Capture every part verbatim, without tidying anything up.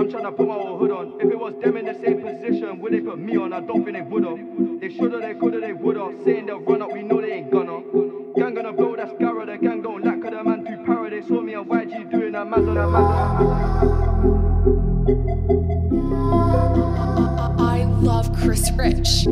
tryna put my old hood on. If it was them in the same position, would they put me on? I don't think they would've. They should've, they could've, they would've. Saying they'll run up, we know they ain't gonna. Gang gonna blow, that's Gara. The gang don't lack, cause the man too para. They saw me and Y G doing a maz on a maz on a I love Chris Rich.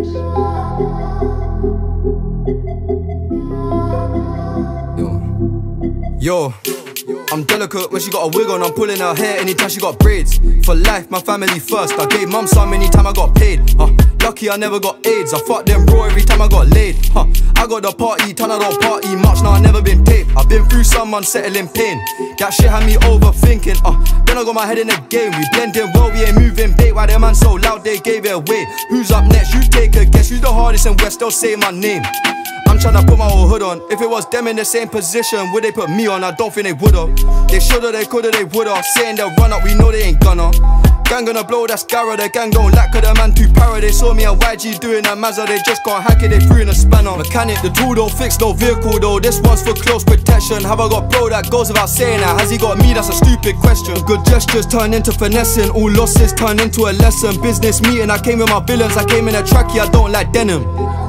Yo, I'm delicate when she got a wig on. I'm pulling her hair anytime she got braids. For life, my family first. I gave mum some anytime I got paid. Huh. Lucky I never got AIDS. I fucked them raw every time I got laid. Huh. I got the party, turn I don't party much. Now I never been paid. I've been through some unsettling pain. That shit had me overthinking. Uh. Then I got my head in the game. We blending well, we ain't moving bait. Why them man so loud they gave it away? Who's up next? You take a guess. Who's the hardest in West? They'll say my name. I'm tryna put my old hood on. If it was them in the same position, would they put me on? I don't think they would've. They should've, they could've, they would've. Saying they'll run up, we know they ain't gonna. Gang gonna blow, that's Gara. The gang don't lack, cause the man too para. They saw me and Y G doing a Mazda. They just can't hack it, they threw in a spanner. Mechanic, the tool don't fix no vehicle though. This one's for close protection. Have I got bro that goes without saying that? Has he got me? That's a stupid question. Good gestures turn into finessing. All losses turn into a lesson. Business meeting, I came with my villains. I came in a trackie, I don't like denim.